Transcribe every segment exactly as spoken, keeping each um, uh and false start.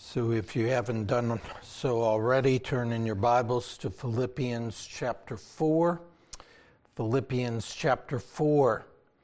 So if you haven't done so already, turn in your Bibles to Philippians chapter four. Philippians chapter four.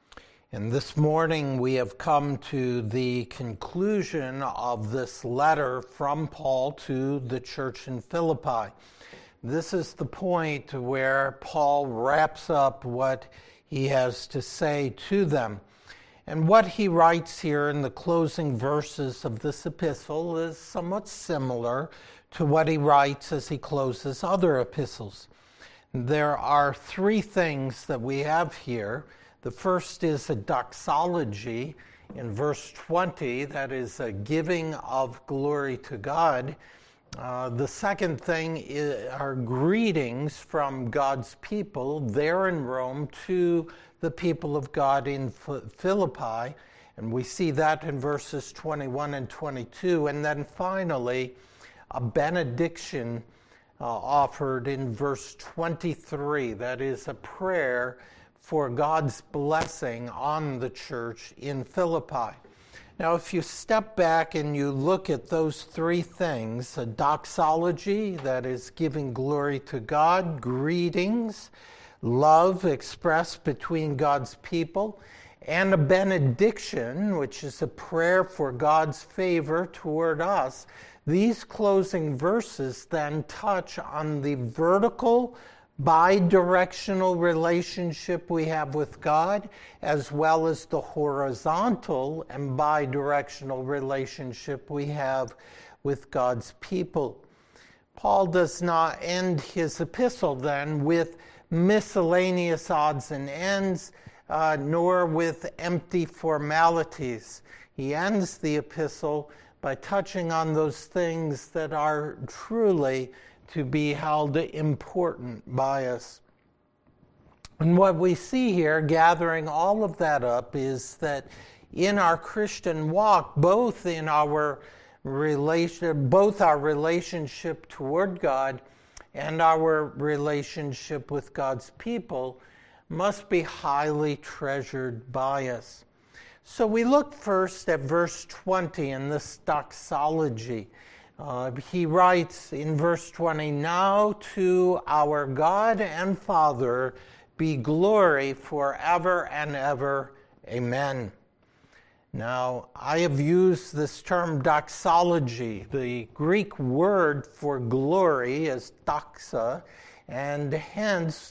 And this morning we have come to the conclusion of this letter from Paul to the church in Philippi. This is the point where Paul wraps up what he has to say to them. And what he writes here in the closing verses of this epistle is somewhat similar to what he writes as he closes other epistles. There are three things that we have here. The first is a doxology in verse twenty, that is a giving of glory to God. Uh, the second thing is, are greetings from God's people there in Rome to the people of God in Philippi, and we see that in verses twenty-one and twenty-two. And then finally, a benediction uh, offered in verse twenty-three. That is a prayer for God's blessing on the church in Philippi. Now, if you step back and you look at those three things, a doxology, that is giving glory to God, greetings, love expressed between God's people, and a benediction, which is a prayer for God's favor toward us, these closing verses then touch on the vertical, bi-directional relationship we have with God, as well as the horizontal and bi-directional relationship we have with God's people. Paul does not end his epistle then with miscellaneous odds and ends, uh, nor with empty formalities. He ends the epistle by touching on those things that are truly to be held important by us. And what we see here, gathering all of that up, is that in our Christian walk, both in our relation, both our relationship toward God and our relationship with God's people must be highly treasured by us. So we look first at verse twenty in this doxology. Uh, he writes in verse twenty, "Now to our God and Father be glory forever and ever. Amen." Now, I have used this term doxology. The Greek word for glory is doxa, and hence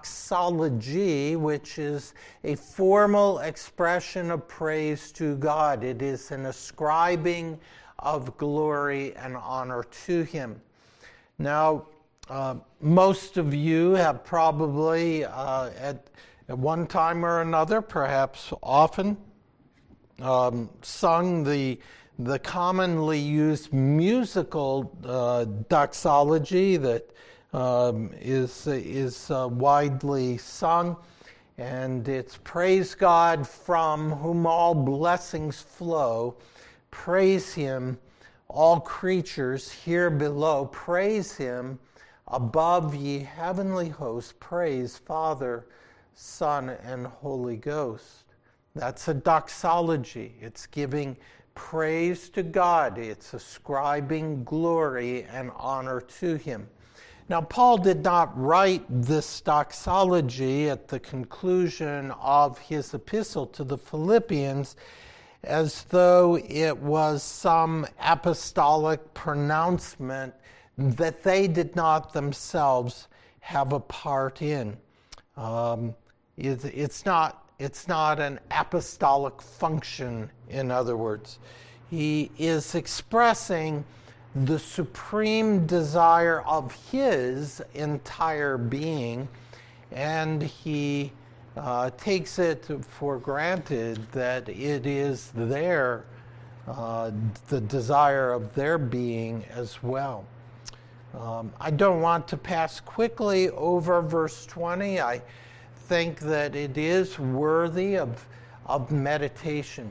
doxology, which is a formal expression of praise to God. It is an ascribing of glory and honor to Him. Now, uh, most of you have probably, uh, at, at one time or another, perhaps often, Um, sung the the commonly used musical uh, doxology that um, is is uh, widely sung, and it's praise God from whom all blessings flow. Praise Him, all creatures here below. Praise Him above, ye heavenly hosts. Praise Father, Son, and Holy Ghost. That's a doxology. It's giving praise to God. It's ascribing glory and honor to Him. Now, Paul did not write this doxology at the conclusion of his epistle to the Philippians as though it was some apostolic pronouncement that they did not themselves have a part in. Um, it, it's not It's not an apostolic function, in other words. He is expressing the supreme desire of his entire being, and he uh, takes it for granted that it is their, uh, the desire of their being as well. Um, I don't want to pass quickly over verse twenty. I think that it is worthy of, of meditation.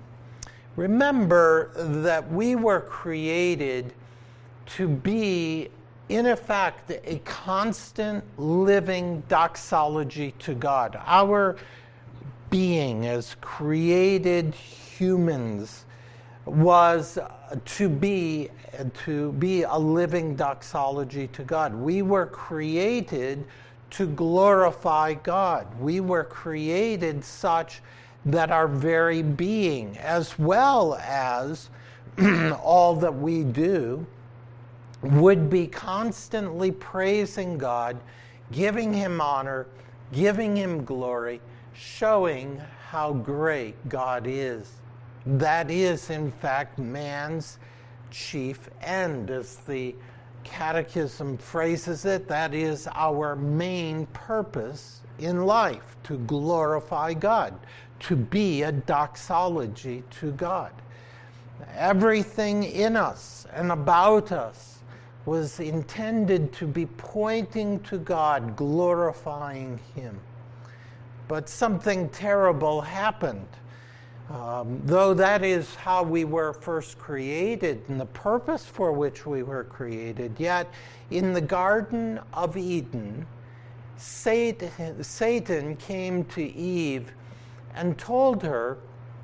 Remember that we were created to be, in effect, a constant living doxology to God. Our being as created humans was to be to be a living doxology to God. We were created to glorify God. We were created such that our very being, as well as all that we do, would be constantly praising God, giving Him honor, giving Him glory, showing how great God is. That is, in fact, man's chief end, as the Catechism phrases it. That is our main purpose in life, to glorify God, to be a doxology to God. Everything in us and about us was intended to be pointing to God, glorifying Him. But something terrible happened. Um, though that is how we were first created and the purpose for which we were created, yet in the Garden of Eden, Satan, Satan came to Eve and told her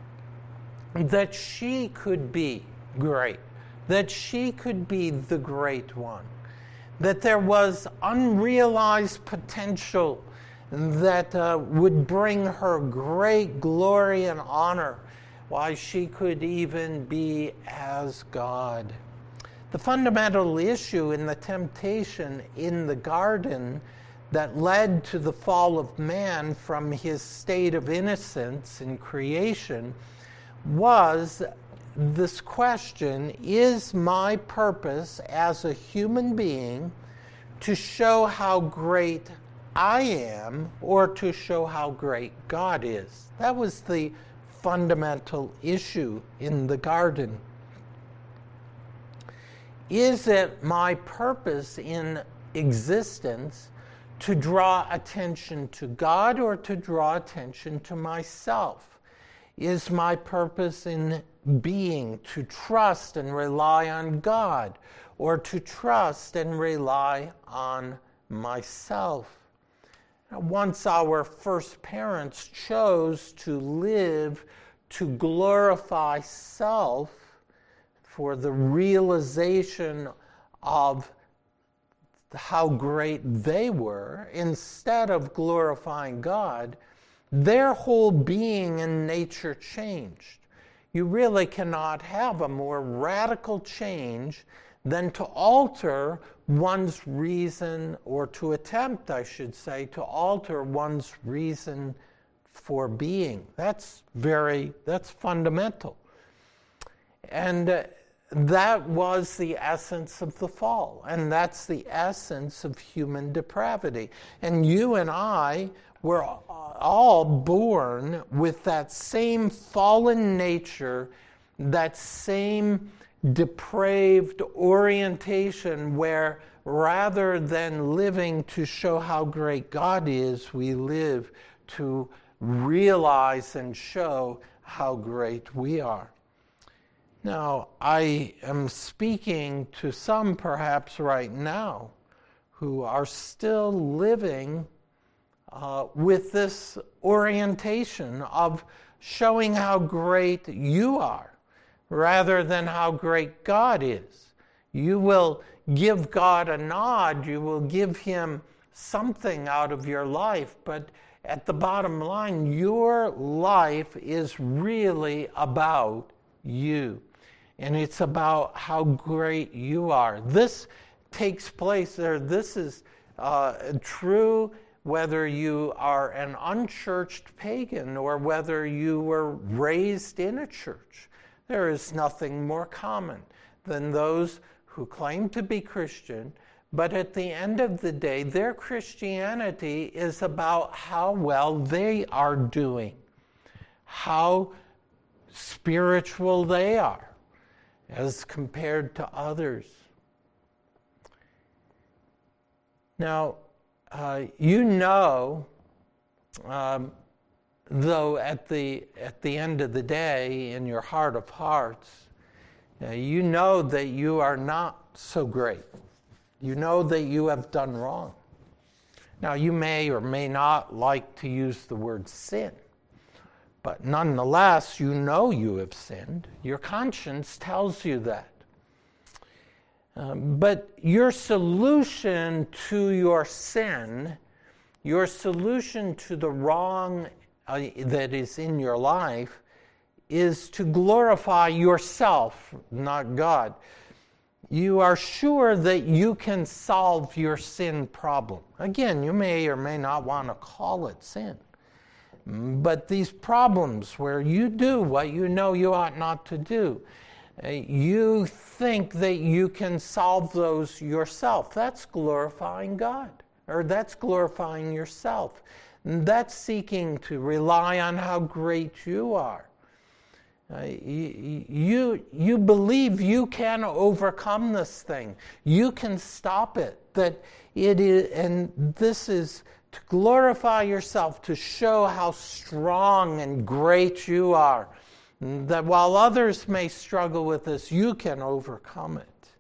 that she could be great, that she could be the great one, that there was unrealized potential that uh, would bring her great glory and honor, why she could even be as God. The fundamental issue in the temptation in the garden that led to the fall of man from his state of innocence in creation was this question: is my purpose as a human being to show how great I am, or to show how great God is? That was the fundamental issue in the garden. Is it my purpose in existence to draw attention to God or to draw attention to myself? Is my purpose in being to trust and rely on God, or to trust and rely on myself? Once our first parents chose to live to glorify self for the realization of how great they were, instead of glorifying God, their whole being and nature changed. You really cannot have a more radical change than to alter one's reason, or to attempt, I should say, to alter one's reason for being. That's very, that's fundamental. And uh, that was the essence of the fall, and that's the essence of human depravity. And you and I were all born with that same fallen nature, that same depraved orientation, where rather than living to show how great God is, we live to realize and show how great we are. Now, I am speaking to some perhaps right now who are still living uh, with this orientation of showing how great you are, rather than how great God is. You will give God a nod, you will give Him something out of your life, but at the bottom line, your life is really about you. And it's about how great you are. This takes place there. This is uh, true whether you are an unchurched pagan or whether you were raised in a church. There is nothing more common than those who claim to be Christian, but at the end of the day, their Christianity is about how well they are doing, how spiritual they are as compared to others. Now, uh, you know, um, though at the at the end of the day, in your heart of hearts, uh, you know that you are not so great. You know that you have done wrong. Now, you may or may not like to use the word sin, But nonetheless, you know you have sinned. Your conscience tells you that. Um, but your solution to your sin, your solution to the wrong uh, that is in your life, is to glorify yourself, not God. You are sure that you can solve your sin problem. Again, you may or may not want to call it sin. But these problems where you do what you know you ought not to do, uh, you think that you can solve those yourself. That's glorifying God, or that's glorifying yourself. That's seeking to rely on how great you are. Uh, you, you, you believe you can overcome this thing. You can stop it. That it is, and this is to glorify yourself, to show how strong and great you are. That while others may struggle with this, you can overcome it.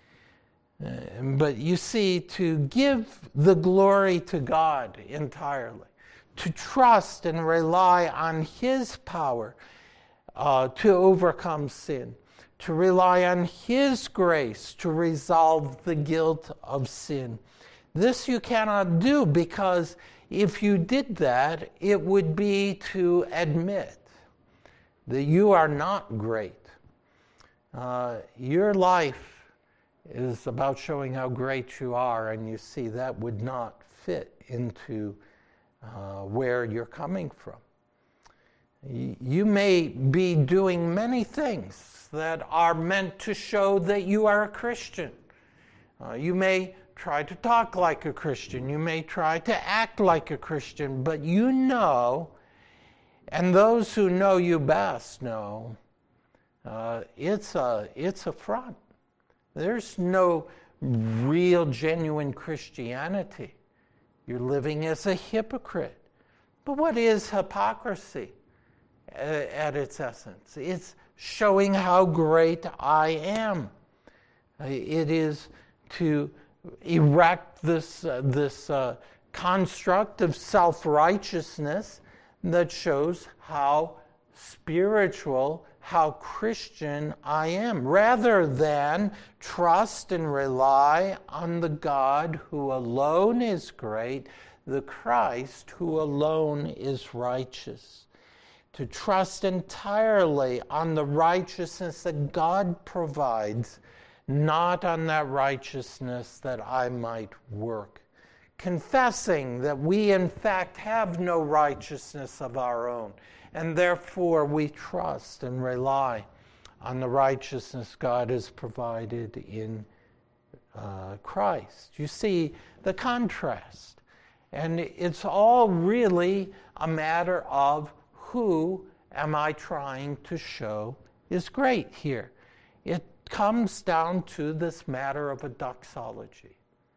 Uh, but you see, to give the glory to God entirely, to trust and rely on His power uh, to overcome sin, to rely on His grace to resolve the guilt of sin. This you cannot do, because if you did that, it would be to admit that you are not great. Uh, your life is about showing how great you are, and you see that would not fit into uh, where you're coming from. You may be doing many things that are meant to show that you are a Christian. Uh, you may try to talk like a Christian. You may try to act like a Christian, but you know, and those who know you best know, uh, it's a it's a front. There's no real, genuine Christianity. You're living as a hypocrite. But what is hypocrisy at its essence? It's showing how great I am. It is to erect this, uh, this uh, construct of self-righteousness that shows how spiritual, how Christian I am, rather than trust and rely on the God who alone is great, the Christ who alone is righteous. To trust entirely on the righteousness that God provides, not on that righteousness that I might work. Confessing that we in fact have no righteousness of our own, and therefore we trust and rely on the righteousness God has provided in uh, Christ. You see the contrast. And it's all really a matter of who am I trying to show is great here. It comes down to this matter of a doxology.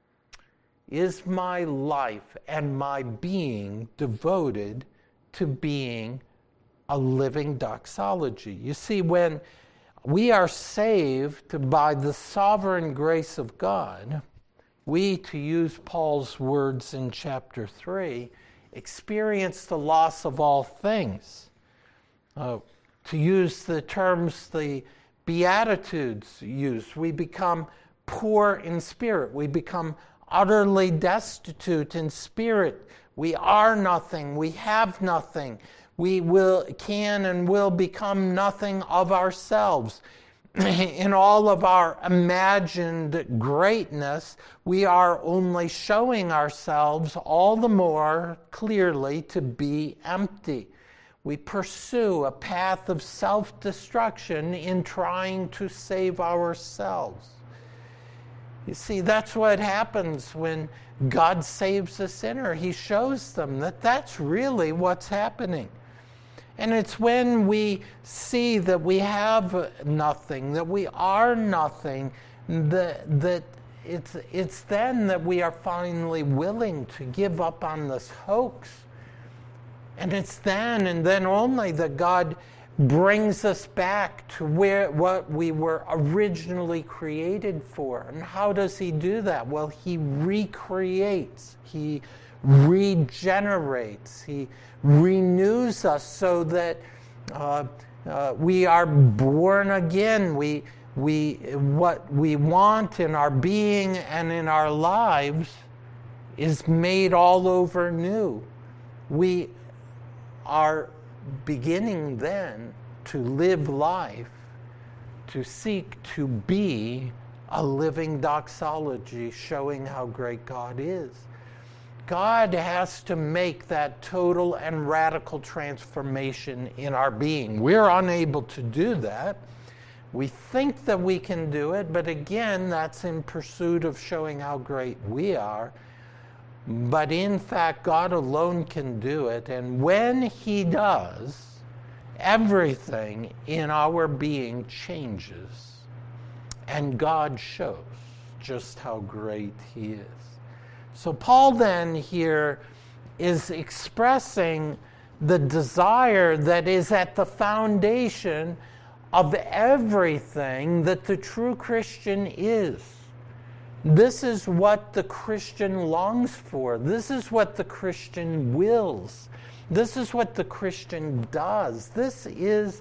Is my life and my being devoted to being a living doxology? You see, when we are saved by the sovereign grace of God, we, to use Paul's words in chapter three, experience the loss of all things. Uh, to use the terms the Beatitudes use, we become poor in spirit. We become utterly destitute in spirit. We are nothing. We have nothing. We will, can and will become nothing of ourselves. In all of our imagined greatness, we are only showing ourselves all the more clearly to be empty. We pursue a path of self-destruction in trying to save ourselves. You see, that's what happens when God saves a sinner. He shows them that that's really what's happening. And it's when we see that we have nothing, that we are nothing, that, that it's, it's then that we are finally willing to give up on this hoax. And it's then and then only that God brings us back to where what we were originally created for. And how does He do that? Well, He recreates. He regenerates. He renews us so that uh, uh, we are born again. We, we, what we want in our being and in our lives is made all over new. We are beginning then to live life, to seek to be a living doxology showing how great God is. God has to make that total and radical transformation in our being. We're unable to do that. We think that we can do it, but again, that's in pursuit of showing how great we are. But in fact, God alone can do it. And when He does, everything in our being changes. And God shows just how great He is. So Paul then here is expressing the desire that is at the foundation of everything that the true Christian is. This is what the Christian longs for. This is what the Christian wills. This is what the Christian does. This is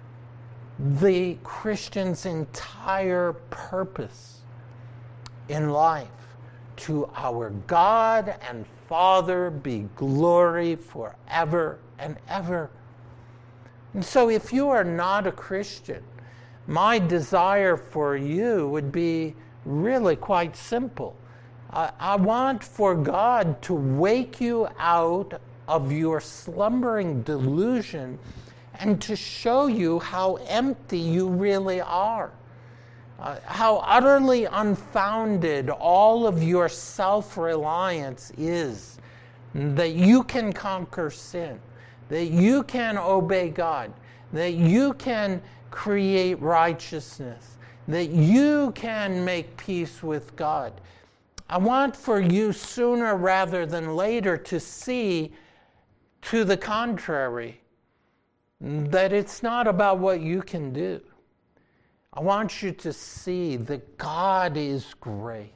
the Christian's entire purpose in life. To our God and Father be glory forever and ever. And so if you are not a Christian, my desire for you would be really quite simple. I, I want for God to wake you out of your slumbering delusion and to show you how empty you really are. Uh, how utterly unfounded all of your self-reliance is, that you can conquer sin, that you can obey God, that you can create righteousness, that you can make peace with God. I want for you sooner rather than later to see to the contrary, that it's not about what you can do. I want you to see that God is great.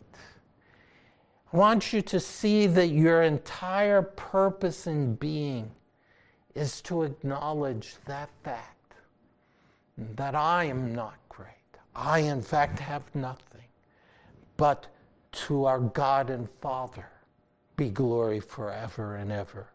I want you to see that your entire purpose in being is to acknowledge that fact, that I am not great. I, in fact, have nothing. But to our God and Father be glory forever and ever.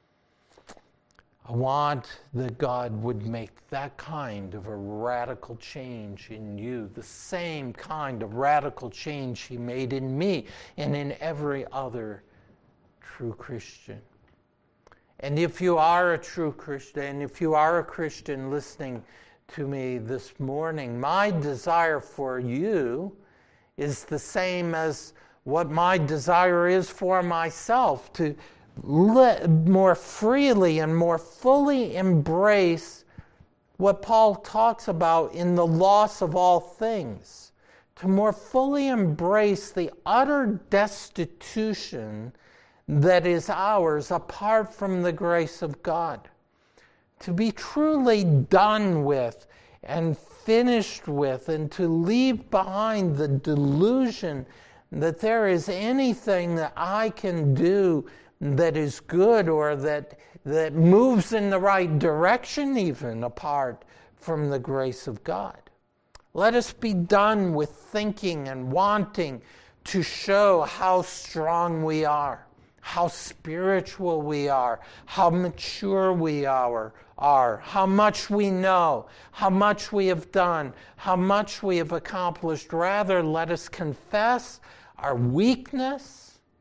I want that God would make that kind of a radical change in you, the same kind of radical change He made in me and in every other true Christian. And if you are a true Christian, if you are a Christian listening to me this morning, my desire for you is the same as what my desire is for myself, to let more freely and more fully embrace what Paul talks about in the loss of all things, to more fully embrace the utter destitution that is ours apart from the grace of God, to be truly done with and finished with, and to leave behind the delusion that there is anything that I can do that is good or that that moves in the right direction even apart from the grace of God. Let us be done with thinking and wanting to show how strong we are, how spiritual we are, how mature we are, are, how much we know, how much we have done, how much we have accomplished. Rather, let us confess our weakness.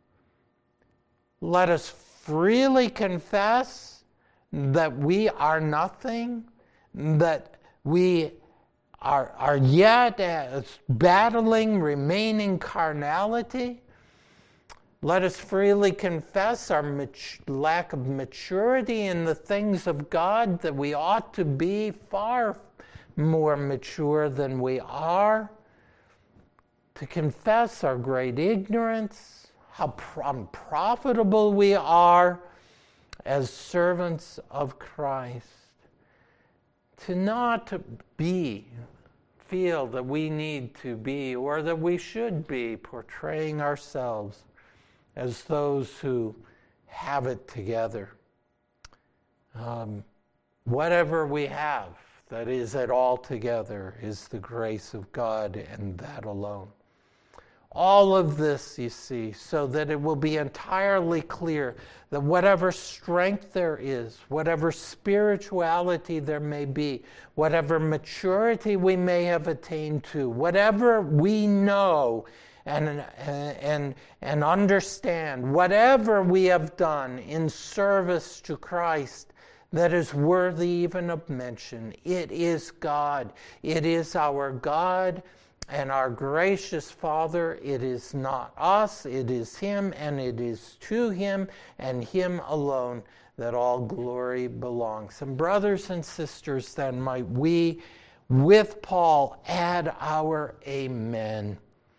Let us freely confess that we are nothing, that we are, are yet battling remaining carnality. Let us freely confess our mat- lack of maturity in the things of God, that we ought to be far more mature than we are. To confess our great ignorance, how unprofitable we are as servants of Christ. To not be, feel that we need to be, or that we should be, portraying ourselves as those who have it together. Um, whatever we have that is at all together is the grace of God and that alone. All of this, you see, so that it will be entirely clear that whatever strength there is, whatever spirituality there may be, whatever maturity we may have attained to, whatever we know and, and, and understand, whatever we have done in service to Christ that is worthy even of mention, it is God. It is our God and our gracious Father. It is not us, it is Him, and it is to Him and Him alone that all glory belongs. And brothers and sisters, then might we, with Paul, add our amen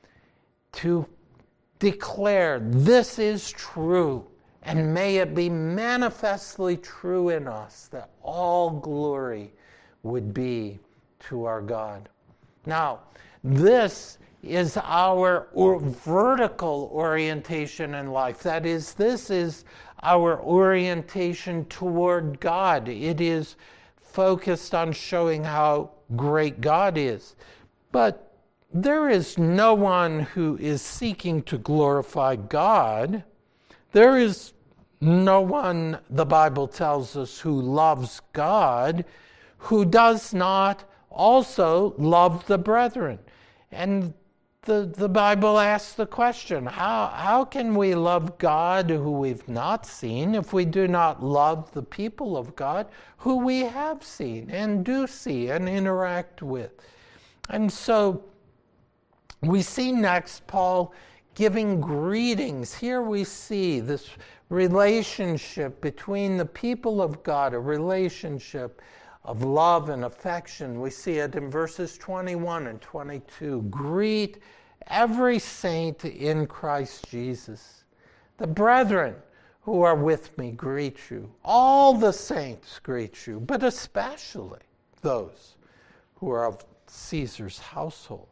to declare this is true, and may it be manifestly true in us that all glory would be to our God. Now, this is our or vertical orientation in life. That is, this is our orientation toward God. It is focused on showing how great God is. But there is no one who is seeking to glorify God. There is no one, the Bible tells us, who loves God, who does not also love the brethren. And the, the Bible asks the question, how, how can we love God who we've not seen if we do not love the people of God who we have seen and do see and interact with? And so we see next Paul giving greetings. Here we see this relationship between the people of God, a relationship of love and affection. We see it in verses twenty-one and twenty-two. Greet every saint in Christ Jesus. The brethren who are with me greet you. All the saints greet you, but especially those who are of Caesar's household.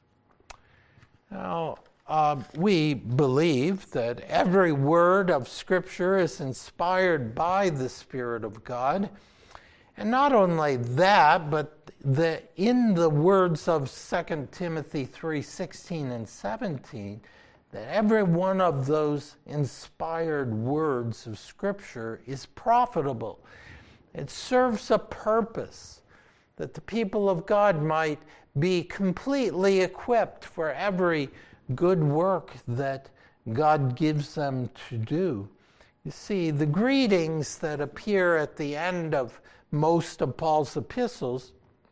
Now, uh, we believe that every word of Scripture is inspired by the Spirit of God. And not only that, but the, in the words of Second Timothy three sixteen and seventeen, that every one of those inspired words of Scripture is profitable. It serves a purpose, that the people of God might be completely equipped for every good work that God gives them to do. You see, the greetings that appear at the end of most of Paul's epistles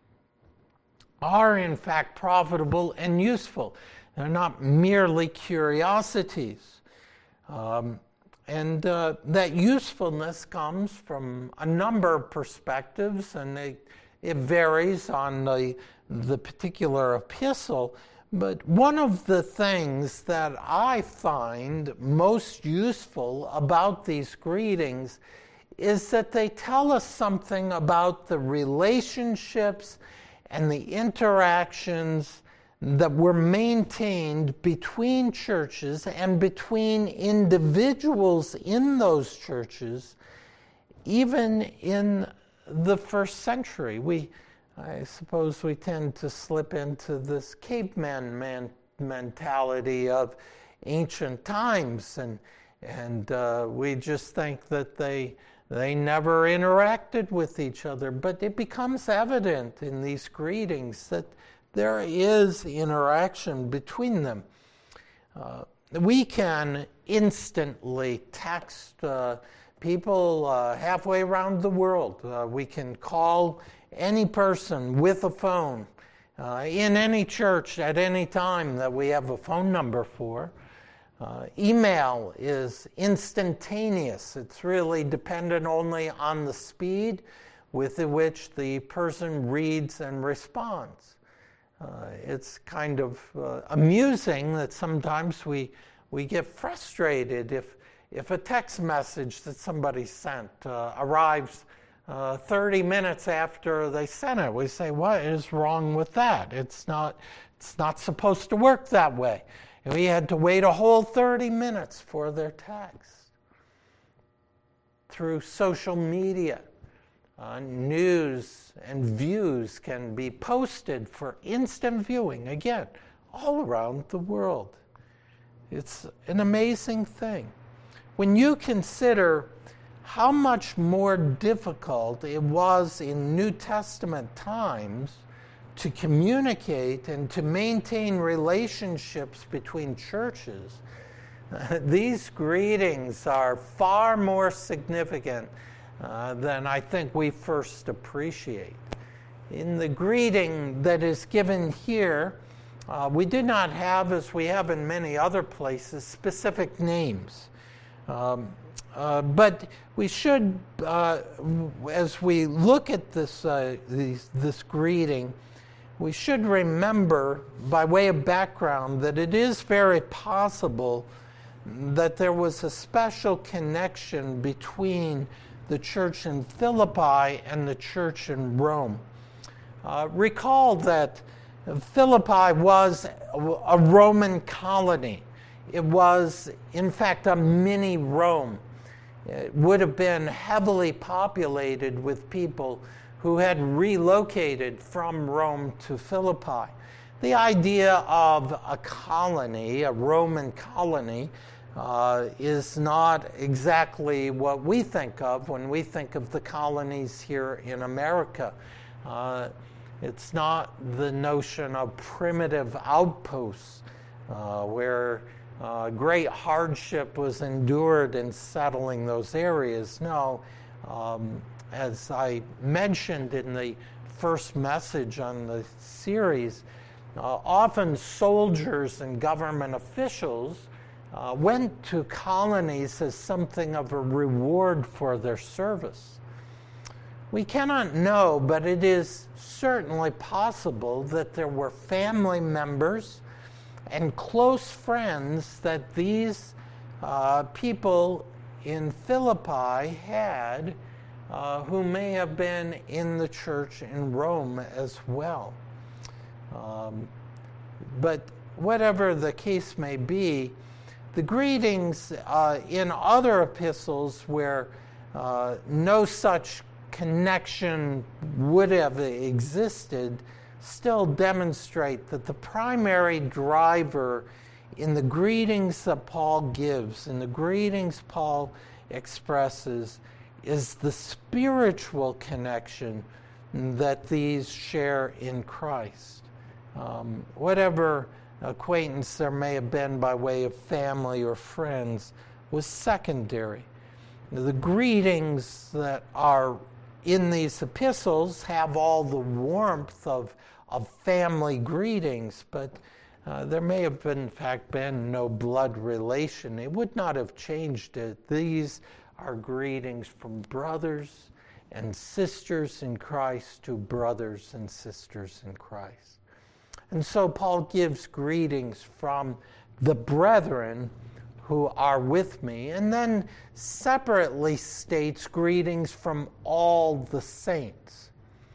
are in fact profitable and useful. They're not merely curiosities. Um, and uh, that usefulness comes from a number of perspectives, and it, it varies on the, the particular epistle. But one of the things that I find most useful about these greetings is that they tell us something about the relationships and the interactions that were maintained between churches and between individuals in those churches, even in the first century. We, I suppose we tend to slip into this caveman man mentality of ancient times, and and uh, we just think that they They never interacted with each other, but it becomes evident in these greetings that there is interaction between them. Uh, we can instantly text uh, people uh, halfway around the world. Uh, we can call any person with a phone uh, in any church at any time that we have a phone number for. Uh, email is instantaneous. It's really dependent only on the speed with which the person reads and responds. Uh, it's kind of uh, amusing that sometimes we we get frustrated if if a text message that somebody sent uh, arrives uh, thirty minutes after they sent it. We say, what is wrong with that? It's not it's not supposed to work that way. And we had to wait a whole thirty minutes for their text. through social media. Uh, news and views can be posted for instant viewing, again, all around the world. It's an amazing thing. When you consider how much more difficult it was in New Testament times to communicate and to maintain relationships between churches, these greetings are far more significant uh, than I think we first appreciate. In the greeting that is given here, uh, we do not have, as we have in many other places, specific names. Um, uh, but we should, uh, as we look at this, uh, these, this greeting, we should remember, by way of background, that it is very possible that there was a special connection between the church in Philippi and the church in Rome. Uh, recall that Philippi was a Roman colony. It was, in fact, a mini Rome. It would have been heavily populated with people who had relocated from Rome to Philippi. The idea of a colony, a Roman colony, uh, is not exactly what we think of when we think of the colonies here in America. Uh, it's not the notion of primitive outposts uh, where uh, great hardship was endured in settling those areas. No, um, as I mentioned in the first message on the series, uh, often soldiers and government officials uh, went to colonies as something of a reward for their service. We cannot know, but it is certainly possible that there were family members and close friends that these uh, people in Philippi had uh, who may have been in the church in Rome as well. Um, but whatever the case may be, the greetings uh, in other epistles where uh, no such connection would have existed still demonstrate that the primary driver in the greetings that Paul gives, in the greetings Paul expresses, is the spiritual connection that these share in Christ. Um, whatever acquaintance there may have been by way of family or friends was secondary. The greetings that are in these epistles have all the warmth of, of family greetings, but uh, there may have, in fact, been no blood relation. It would not have changed it. These are greetings from brothers and sisters in Christ to brothers and sisters in Christ. And so Paul gives greetings from the brethren who are with me, and then separately states greetings from all the saints.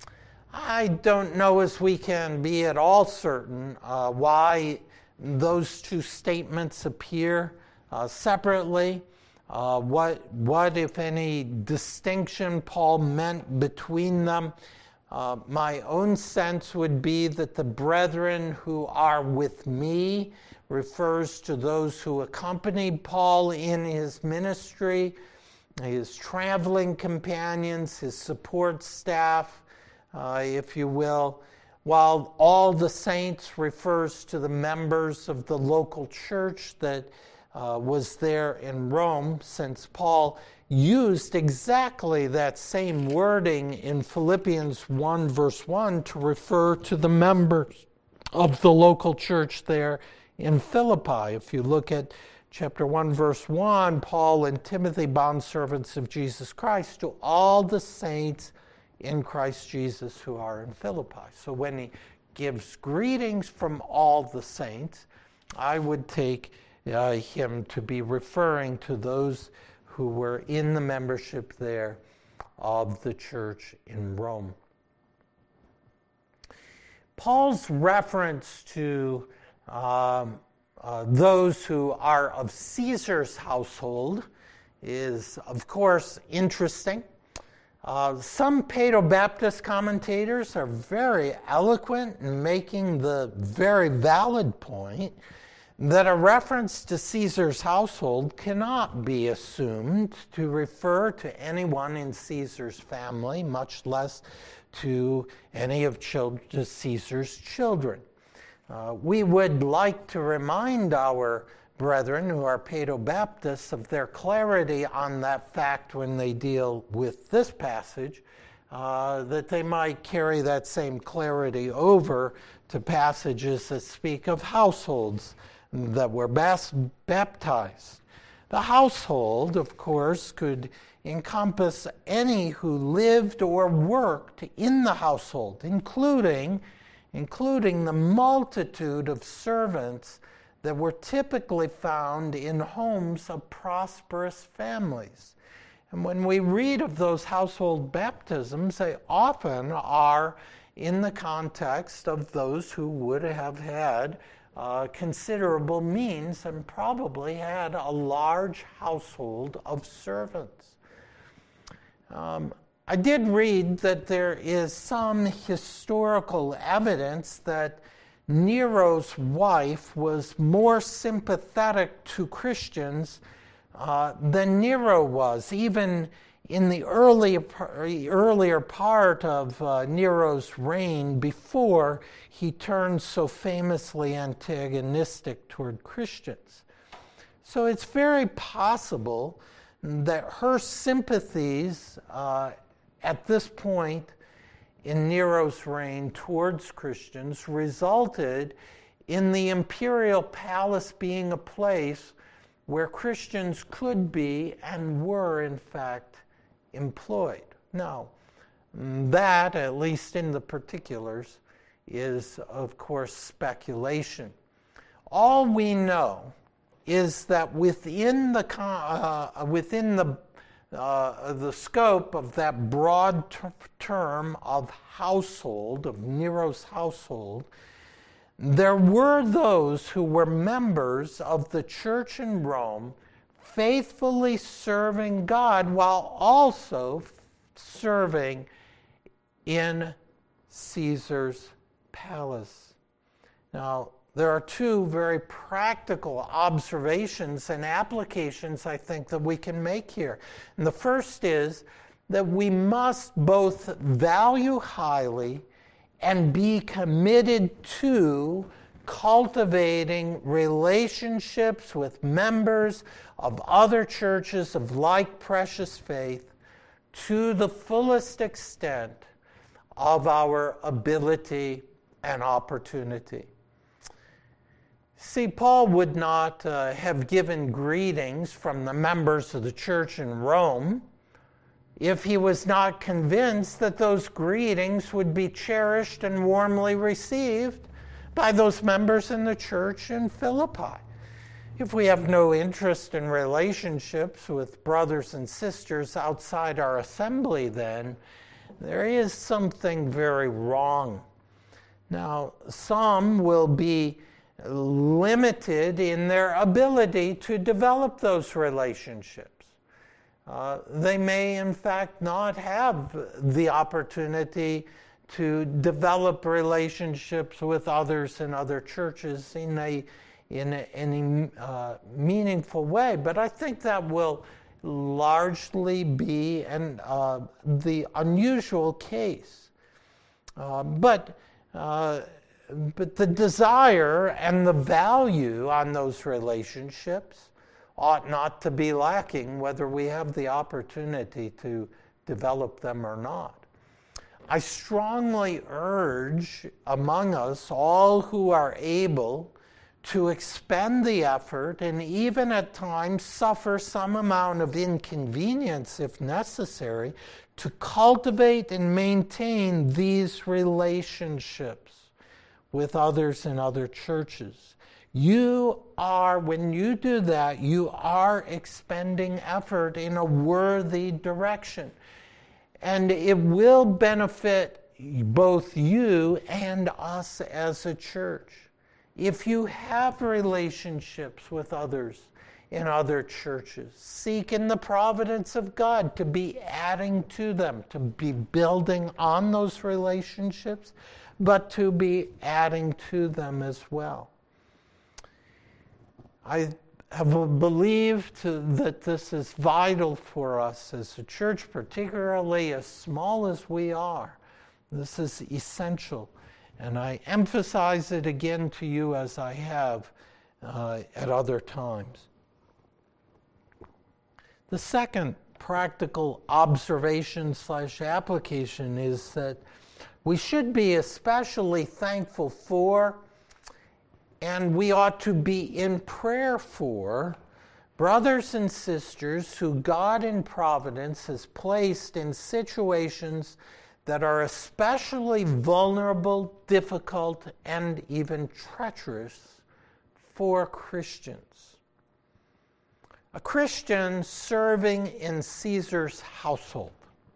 I don't know as we can be at all certain uh, why those two statements appear uh, separately. Uh, what, what, if any, distinction Paul meant between them. Uh, my own sense would be that the brethren who are with me refers to those who accompanied Paul in his ministry, his traveling companions, his support staff, uh, if you will, while all the saints refers to the members of the local church that uh, was there in Rome, since Paul used exactly that same wording in Philippians one verse one to refer to the members of the local church there in Philippi. If you look at chapter one verse one, Paul and Timothy, bondservants of Jesus Christ, to all the saints in Christ Jesus who are in Philippi. So when he gives greetings from all the saints, I would take uh, him to be referring to those who were in the membership there of the church in Rome. Paul's reference to um, uh, those who are of Caesar's household is, of course, interesting. Uh, some Paedo-Baptist commentators are very eloquent in making the very valid point that a reference to Caesar's household cannot be assumed to refer to anyone in Caesar's family, much less to any of children, Caesar's children. Uh, we would like to remind our brethren who are Paedo-Baptists of their clarity on that fact when they deal with this passage, uh, that they might carry that same clarity over to passages that speak of households that were bas- baptized. The household, of course, could encompass any who lived or worked in the household, including, including the multitude of servants that were typically found in homes of prosperous families. And when we read of those household baptisms, they often are in the context of those who would have had uh, considerable means and probably had a large household of servants. Um, I did read that there is some historical evidence that Nero's wife was more sympathetic to Christians uh, than Nero was, even in the early, earlier part of uh, Nero's reign before he turned so famously antagonistic toward Christians. So it's very possible that her sympathies uh, at this point in Nero's reign towards Christians resulted in the imperial palace being a place where Christians could be and were, in fact, employed. Now, that, at least in the particulars, is, of course, speculation. All we know is that within the uh, within the Uh, the scope of that broad ter- term of household, of Nero's household, there were those who were members of the church in Rome, faithfully serving God while also f- serving in Caesar's palace. Now, there are two very practical observations and applications, I think, that we can make here. And the first is that we must both value highly and be committed to cultivating relationships with members of other churches of like precious faith to the fullest extent of our ability and opportunity. See, Paul would not uh, have given greetings from the members of the church in Rome if he was not convinced that those greetings would be cherished and warmly received by those members in the church in Philippi. If we have no interest in relationships with brothers and sisters outside our assembly, then there is something very wrong. Now, some will be limited in their ability to develop those relationships. Uh, they may, in fact, not have the opportunity to develop relationships with others in other churches in a in any uh, meaningful way. But I think that will largely be an, uh, the unusual case. Uh, but uh, But the desire and the value on those relationships ought not to be lacking, whether we have the opportunity to develop them or not. I strongly urge among us all who are able to expend the effort and even at times suffer some amount of inconvenience if necessary to cultivate and maintain these relationships with others in other churches. You are, when you do that, you are expending effort in a worthy direction. And it will benefit both you and us as a church. If you have relationships with others in other churches. Seek in the providence of God to be adding to them, to be building on those relationships, but to be adding to them as well. I have believed that this is vital for us as a church, particularly as small as we are. This is essential. And I emphasize it again to you as I have uh, at other times. The second practical observation slash application is that we should be especially thankful for, and we ought to be in prayer for, brothers and sisters who God in providence has placed in situations that are especially vulnerable, difficult, and even treacherous for Christians. A Christian serving in Caesar's household.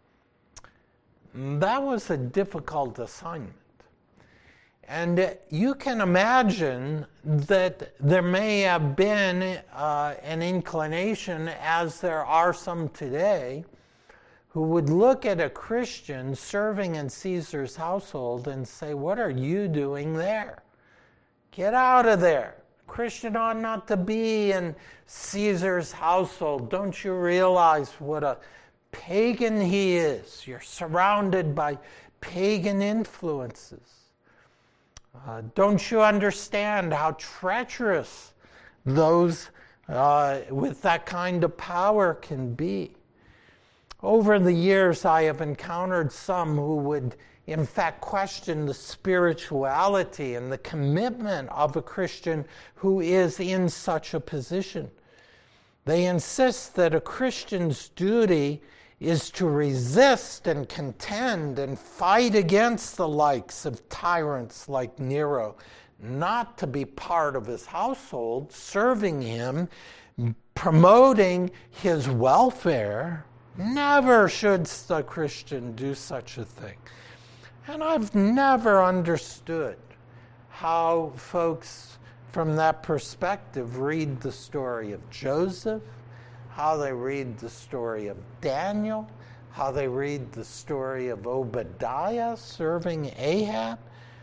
That was a difficult assignment. And you can imagine that there may have been uh, an inclination, as there are some today, who would look at a Christian serving in Caesar's household and say, "What are you doing there? Get out of there. Christian ought not to be in Caesar's household. Don't you realize what a pagan he is? You're surrounded by pagan influences. Uh, don't you understand how treacherous those uh, with that kind of power can be?" Over the years, I have encountered some who would, in fact, question the spirituality and the commitment of a Christian who is in such a position. They insist that a Christian's duty is to resist and contend and fight against the likes of tyrants like Nero, not to be part of his household, serving him, promoting his welfare. Never should the Christian do such a thing. And I've never understood how folks from that perspective read the story of Joseph, how they read the story of Daniel, how they read the story of Obadiah serving Ahab.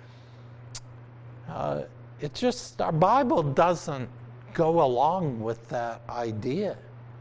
Uh, it just, our Bible doesn't go along with that idea.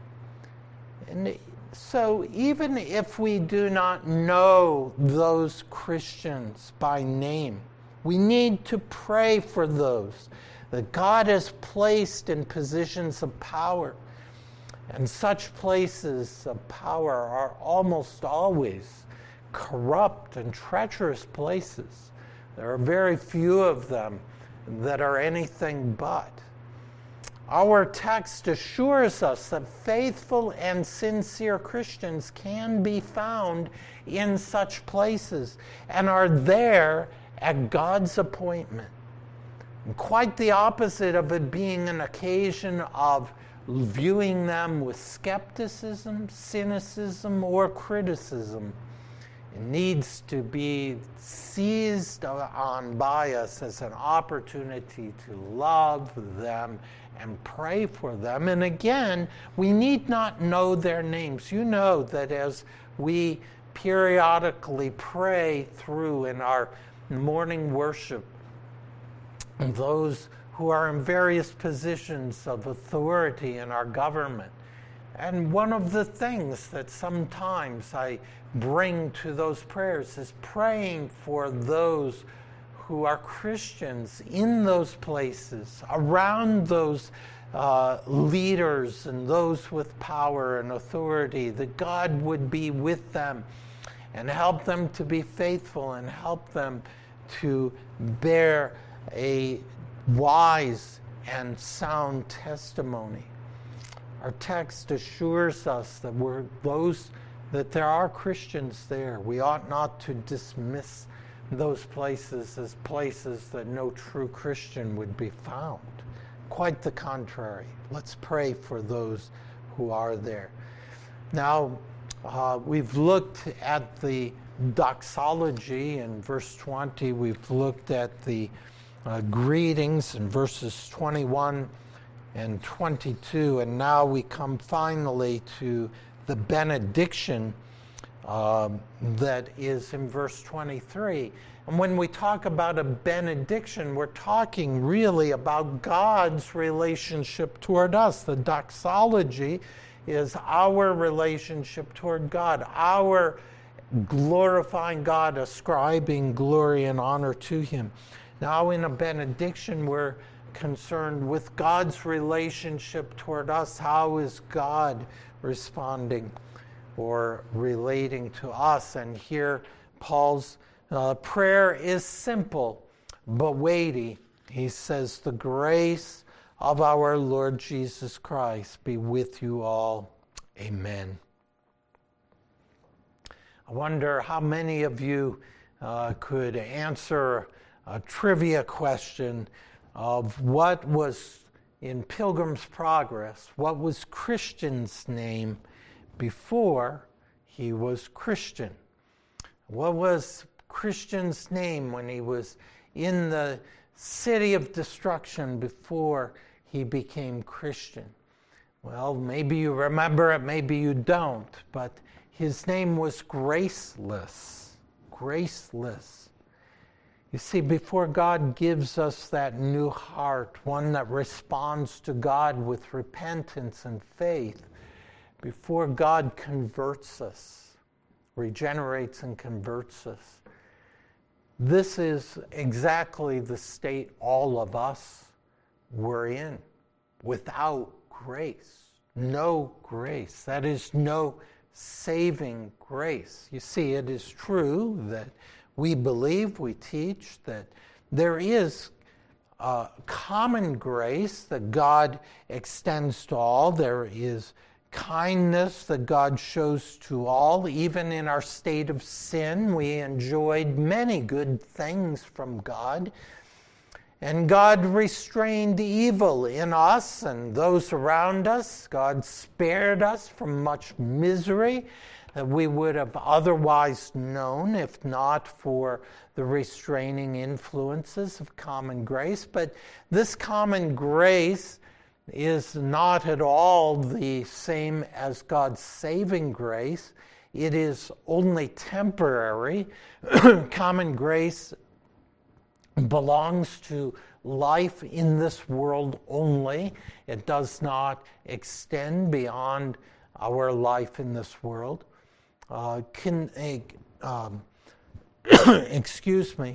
And so even if we do not know those Christians by name, we need to pray for those that God has placed in positions of power. And such places of power are almost always corrupt and treacherous places. There are very few of them that are anything but. Our text assures us that faithful and sincere Christians can be found in such places and are there at God's appointment. And quite the opposite of it being an occasion of viewing them with skepticism, cynicism, or criticism. It needs to be seized on by us as an opportunity to love them and pray for them. And again, we need not know their names. You know that as we periodically pray through in our morning worship, those who are in various positions of authority in our government. And one of the things that sometimes I bring to those prayers is praying for those who are Christians in those places, around those uh, leaders and those with power and authority, that God would be with them and help them to be faithful and help them to bear a wise and sound testimony. Our text assures us that we're those that there are Christians there. We ought not to dismiss those places as places that no true Christian would be found. Quite the contrary. Let's pray for those who are there. Now, uh, we've looked at the doxology in verse twenty. We've looked at the uh, greetings in verses twenty-one and twenty-two. And now we come finally to the benediction uh, that is in verse twenty-three. And when we talk about a benediction, we're talking really about God's relationship toward us. The doxology is our relationship toward God, our glorifying God, ascribing glory and honor to him. Now in a benediction, we're concerned with God's relationship toward us. How is God responding or relating to us? And here Paul's uh, prayer is simple but weighty. He says, "The grace of our Lord Jesus Christ be with you all. Amen." I wonder how many of you uh, could answer a trivia question of what was in Pilgrim's Progress, what was Christian's name before he was Christian? What was Christian's name when he was in the city of destruction before he became Christian? Well, maybe you remember it, maybe you don't, but his name was Graceless. Graceless. You see, before God gives us that new heart, one that responds to God with repentance and faith, before God converts us, regenerates and converts us, this is exactly the state all of us were in, without grace. No grace. That is, no saving grace. You see, it is true that we believe, we teach that there is uh, common grace that God extends to all. There is kindness that God shows to all. Even in our state of sin, we enjoyed many good things from God. And God restrained evil in us and those around us. God spared us from much misery that we would have otherwise known if not for the restraining influences of common grace. But this common grace is not at all the same as God's saving grace. It is only temporary. Common grace belongs to life in this world only. It does not extend beyond our life in this world. Uh, can, uh, um, excuse me.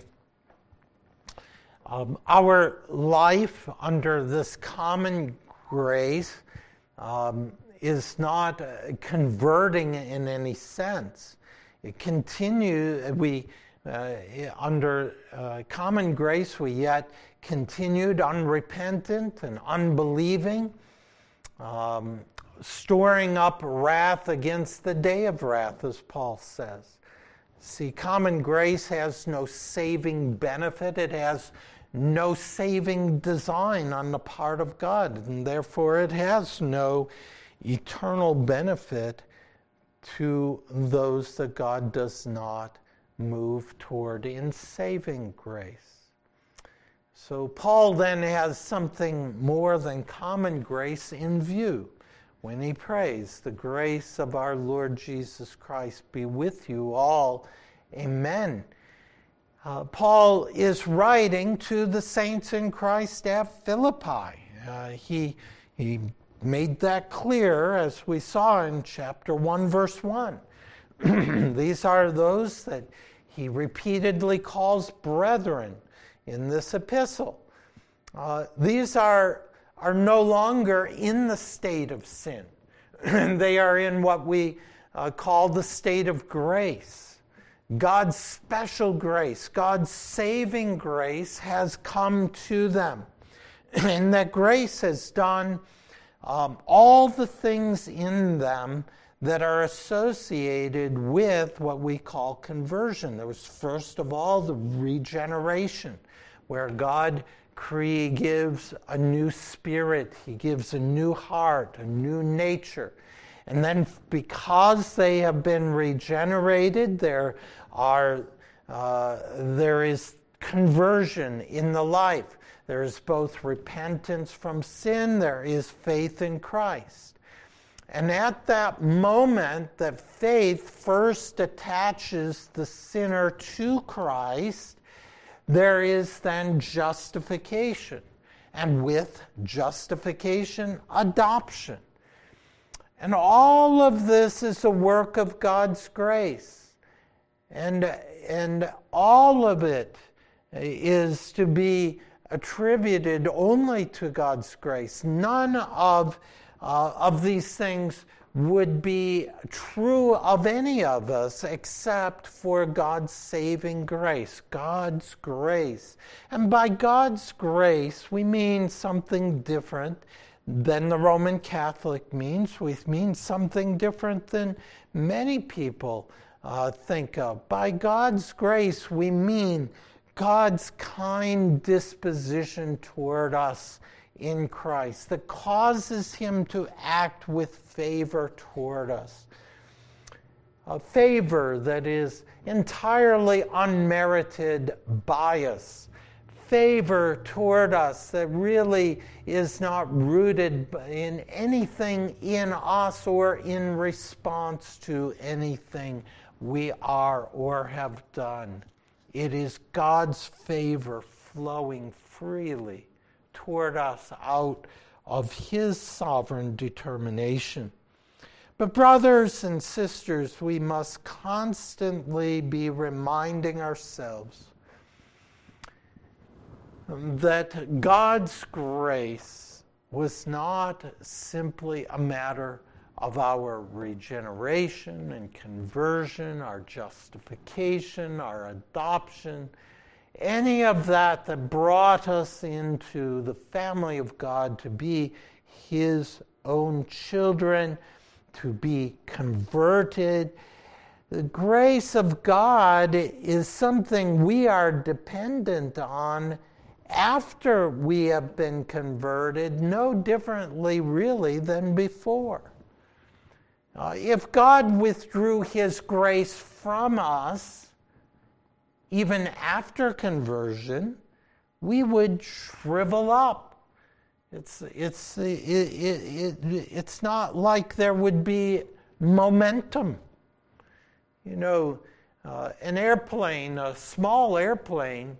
Um, our life under this common grace um, is not uh, converting in any sense. It continues, we uh, under uh, common grace, we yet continued unrepentant and unbelieving, um, storing up wrath against the day of wrath, as Paul says. See, common grace has no saving benefit. It has no saving design on the part of God, and therefore it has no eternal benefit to those that God does not move toward in saving grace. So Paul then has something more than common grace in view when he prays, "The grace of our Lord Jesus Christ be with you all. Amen." Uh, Paul is writing to the saints in Christ at Philippi. Uh, he, he made that clear, as we saw in chapter one, verse one. These are those that he repeatedly calls brethren in this epistle. Uh, these are, are no longer in the state of sin. They are in what we uh, call the state of grace. God's special grace, God's saving grace has come to them. And that grace has done um, all the things in them that are associated with what we call conversion. There was first of all the regeneration, where God cre- gives a new spirit, he gives a new heart, a new nature. And then because they have been regenerated, there are uh, there is conversion in the life. There is both repentance from sin, there is faith in Christ. And at that moment that faith first attaches the sinner to Christ, there is then justification. And with justification, adoption. And all of this is a work of God's grace. And, and all of it is to be attributed only to God's grace. None of, uh, of these things would be true of any of us except for God's saving grace, God's grace. And by God's grace, we mean something different than the Roman Catholic means. We mean something different than many people uh, think of. By God's grace, we mean God's kind disposition toward us in Christ that causes him to act with favor toward us. A favor that is entirely unmerited by us. Favor toward us that really is not rooted in anything in us or in response to anything we are or have done. It is God's favor flowing freely toward us out of his sovereign determination. But brothers and sisters, we must constantly be reminding ourselves that God's grace was not simply a matter of our regeneration and conversion, our justification, our adoption, any of that that brought us into the family of God to be his own children, to be converted. The grace of God is something we are dependent on after we have been converted, no differently really than before. Uh, if God withdrew his grace from us, even after conversion, we would shrivel up. It's, it's, it, it, it, it's not like there would be momentum. You know, uh, an airplane, a small airplane,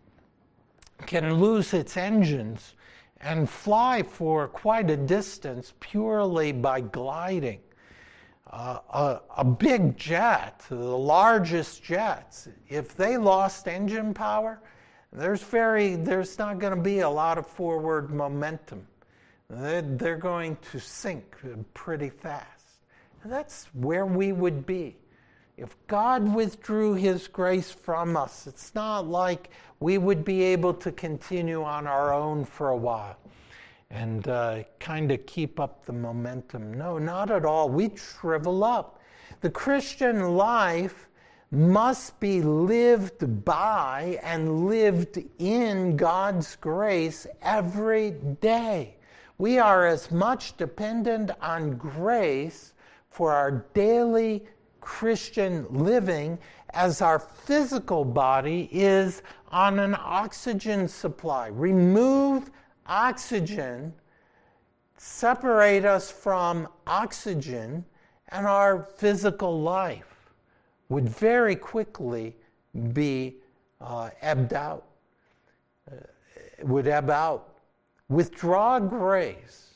can lose its engines and fly for quite a distance purely by gliding. Uh, a, a big jet, the largest jets, if they lost engine power, there's very there's not going to be a lot of forward momentum. They're, they're going to sink pretty fast. And that's where we would be. If God withdrew his grace from us, it's not like we would be able to continue on our own for a while and uh, kind of keep up the momentum. No, not at all. We'd shrivel up. The Christian life must be lived by and lived in God's grace every day. We are as much dependent on grace for our daily Christian living as our physical body is on an oxygen supply. Remove oxygen, separate us from oxygen, and our physical life would very quickly be uh, ebbed out, uh, would ebb out. Withdraw grace,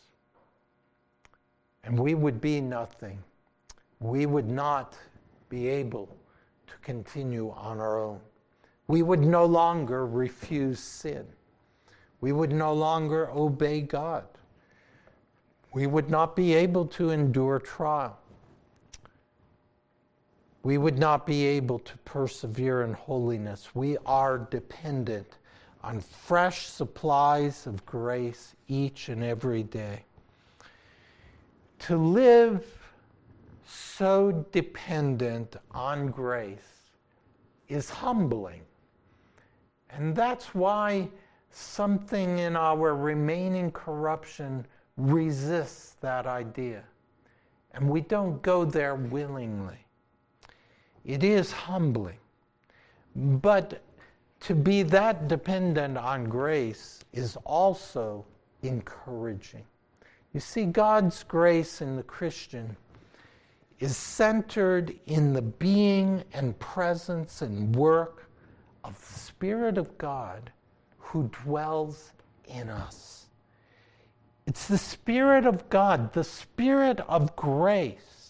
and we would be nothing. We would not be able to continue on our own. We would no longer refuse sin. We would no longer obey God. We would not be able to endure trial. We would not be able to persevere in holiness. We are dependent on fresh supplies of grace each and every day. To live so dependent on grace is humbling. And that's why something in our remaining corruption resists that idea. And we don't go there willingly. It is humbling. But to be that dependent on grace is also encouraging. You see, God's grace in the Christian is centered in the being and presence and work of the Spirit of God who dwells in us. It's the Spirit of God, the Spirit of grace,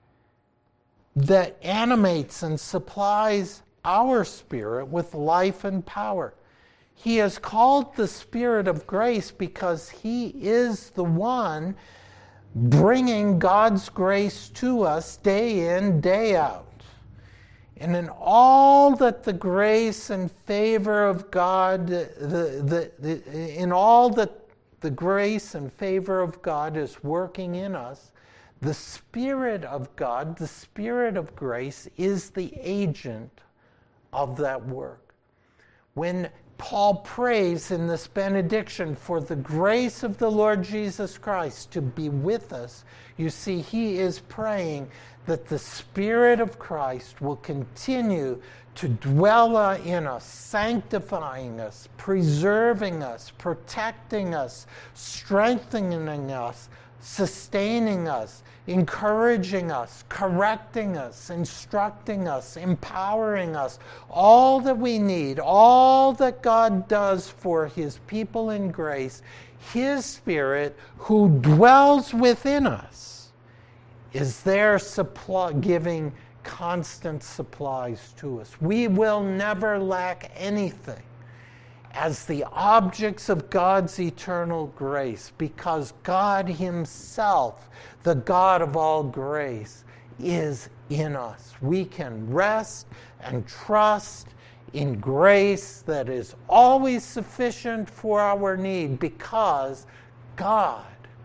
that animates and supplies our spirit with life and power. He is called the Spirit of grace because he is the one bringing God's grace to us day in, day out. And in all that the grace and favor of God, the, the, the, in all that the grace and favor of God is working in us, the Spirit of God, the Spirit of grace, is the agent of that work. When Paul prays in this benediction for the grace of the Lord Jesus Christ to be with us, you see, he is praying that the Spirit of Christ will continue to dwell in us, sanctifying us, preserving us, protecting us, strengthening us, sustaining us, encouraging us, correcting us, instructing us, empowering us, all that we need, all that God does for his people in grace, his Spirit who dwells within us is there supply, giving constant supplies to us. We will never lack anything as the objects of God's eternal grace, because God himself, the God of all grace, is in us. We can rest and trust in grace that is always sufficient for our need because God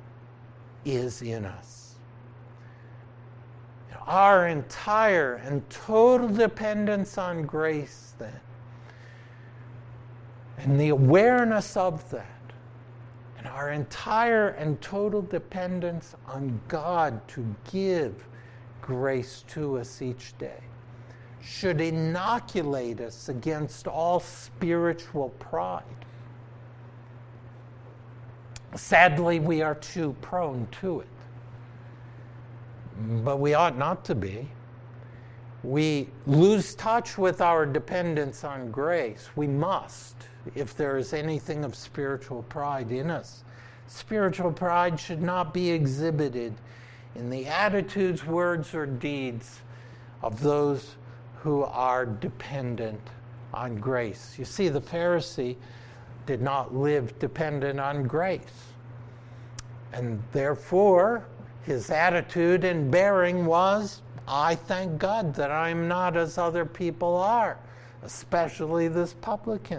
is in us. Our entire and total dependence on grace, then, and the awareness of that, and our entire and total dependence on God to give grace to us each day, should inoculate us against all spiritual pride. Sadly, we are too prone to it. But we ought not to be. We lose touch with our dependence on grace. We must, if there is anything of spiritual pride in us. Spiritual pride should not be exhibited in the attitudes, words, or deeds of those who are dependent on grace. You see, the Pharisee did not live dependent on grace. And therefore, his attitude and bearing was, I thank God that I'm not as other people are, especially this publican.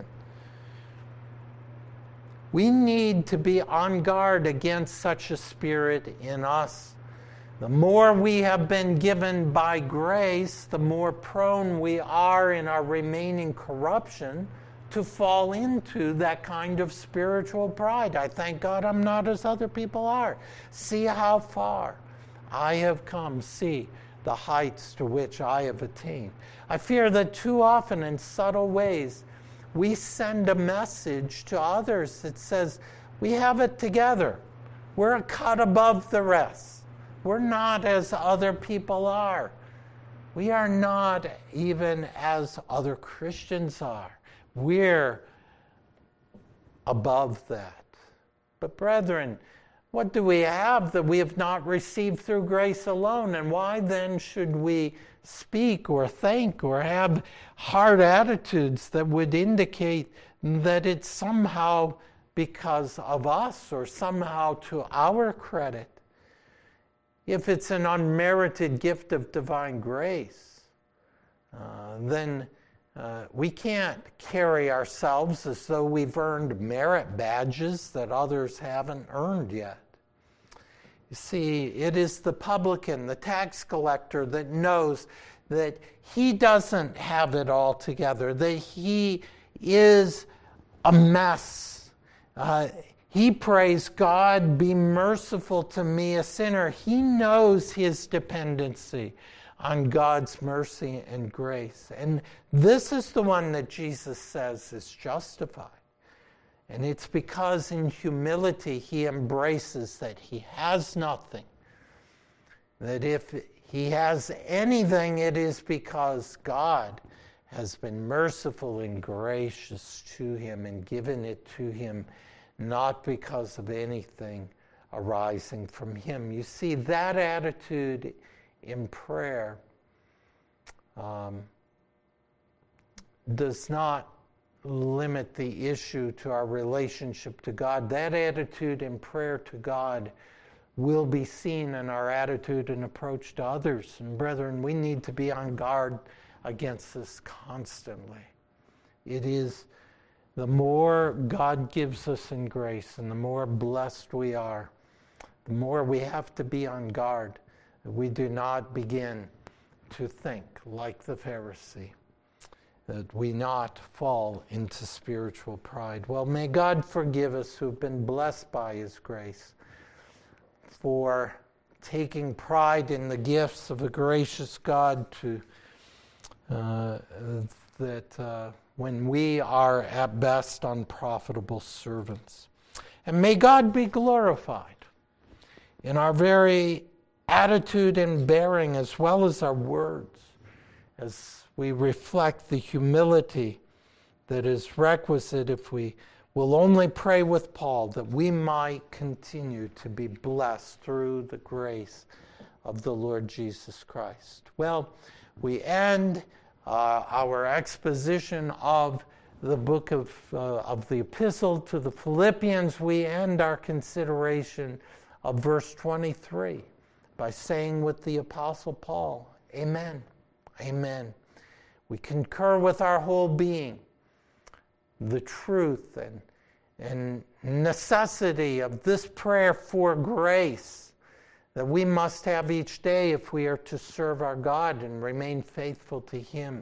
We need to be on guard against such a spirit in us. The more we have been given by grace, the more prone we are in our remaining corruption to fall into that kind of spiritual pride. I thank God I'm not as other people are. See how far I have come. See the heights to which I have attained. I fear that too often in subtle ways we send a message to others that says, we have it together. We're a cut above the rest. We're not as other people are. We are not even as other Christians are. We're above that. But brethren, what do we have that we have not received through grace alone? And why then should we speak or think or have hard attitudes that would indicate that it's somehow because of us or somehow to our credit? If it's an unmerited gift of divine grace, uh, then Uh, we can't carry ourselves as though we've earned merit badges that others haven't earned yet. You see, it is the publican, the tax collector, that knows that he doesn't have it all together, that he is a mess. Uh, he prays, God, be merciful to me, a sinner. He knows his dependency on God's mercy and grace. And this is the one that Jesus says is justified. And it's because in humility he embraces that he has nothing. That if he has anything, it is because God has been merciful and gracious to him and given it to him, not because of anything arising from him. You see, that attitude in prayer um, does not limit the issue to our relationship to God. That attitude in prayer to God will be seen in our attitude and approach to others. And brethren, we need to be on guard against this constantly. It is the more God gives us in grace and the more blessed we are, the more we have to be on guard that we do not begin to think like the Pharisee, that we not fall into spiritual pride. Well, may God forgive us who've been blessed by his grace for taking pride in the gifts of a gracious God, to uh, that uh, when we are at best unprofitable servants. And may God be glorified in our very attitude and bearing as well as our words, as we reflect the humility that is requisite if we will only pray with Paul, that we might continue to be blessed through the grace of the Lord Jesus Christ. Well, we end uh, our exposition of the book of, uh, of the epistle to the Philippians. We end our consideration of verse twenty-three by saying with the Apostle Paul, amen, amen. We concur with our whole being the truth and, and necessity of this prayer for grace that we must have each day if we are to serve our God and remain faithful to him.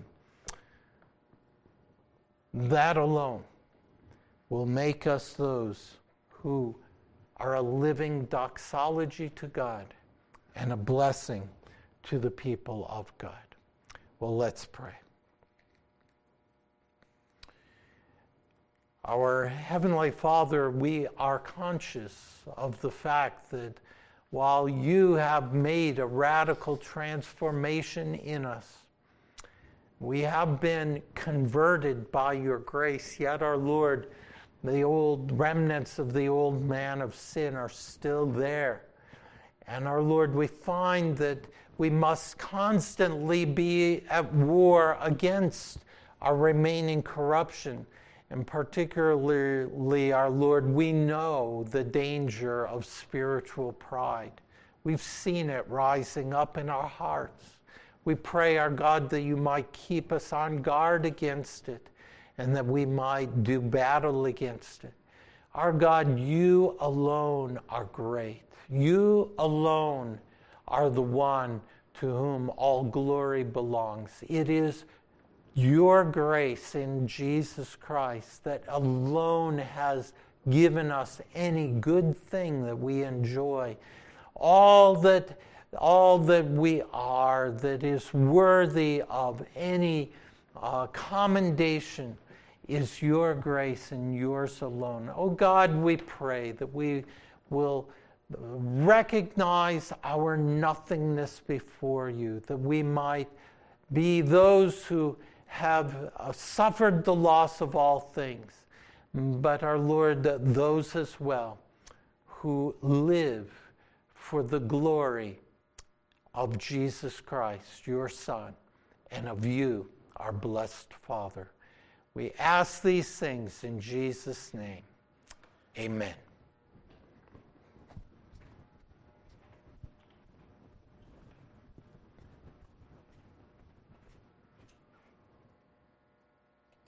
That alone will make us those who are a living doxology to God and a blessing to the people of God. Well, let's pray. Our Heavenly Father, we are conscious of the fact that while you have made a radical transformation in us, we have been converted by your grace, yet our Lord, the old remnants of the old man of sin are still there. And our Lord, we find that we must constantly be at war against our remaining corruption. And particularly, our Lord, we know the danger of spiritual pride. We've seen it rising up in our hearts. We pray, our God, that you might keep us on guard against it and that we might do battle against it. Our God, you alone are great. You alone are the one to whom all glory belongs. It is your grace in Jesus Christ that alone has given us any good thing that we enjoy. All that, all that we are that is worthy of any uh, commendation is your grace and yours alone. Oh God, we pray that we will recognize our nothingness before you, that we might be those who have uh, suffered the loss of all things, but our Lord, those as well who live for the glory of Jesus Christ, your Son, and of you, our blessed Father. We ask these things in Jesus' name. Amen.